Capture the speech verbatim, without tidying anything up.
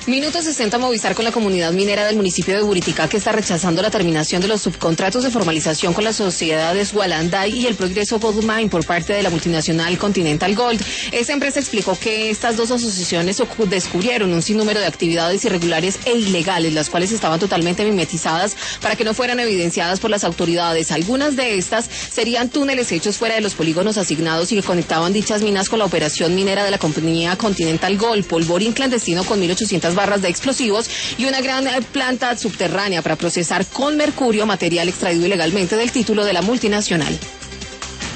Minuto sesenta Movistar con la comunidad minera del municipio de Buriticá, que está rechazando la terminación de los subcontratos de formalización con las sociedades Walanday y el Progreso Gold Mine por parte de la multinacional Continental Gold. Esta empresa explicó que estas dos asociaciones descubrieron un sinnúmero de actividades irregulares e ilegales, las cuales estaban totalmente mimetizadas para que no fueran evidenciadas por las autoridades. Algunas de estas serían túneles hechos fuera de los polígonos asignados y que conectaban dichas minas con la operación minera de la compañía Continental Gold, polvorín clandestino con mil ochocientas barras de explosivos y una gran planta subterránea para procesar con mercurio material extraído ilegalmente del título de la multinacional.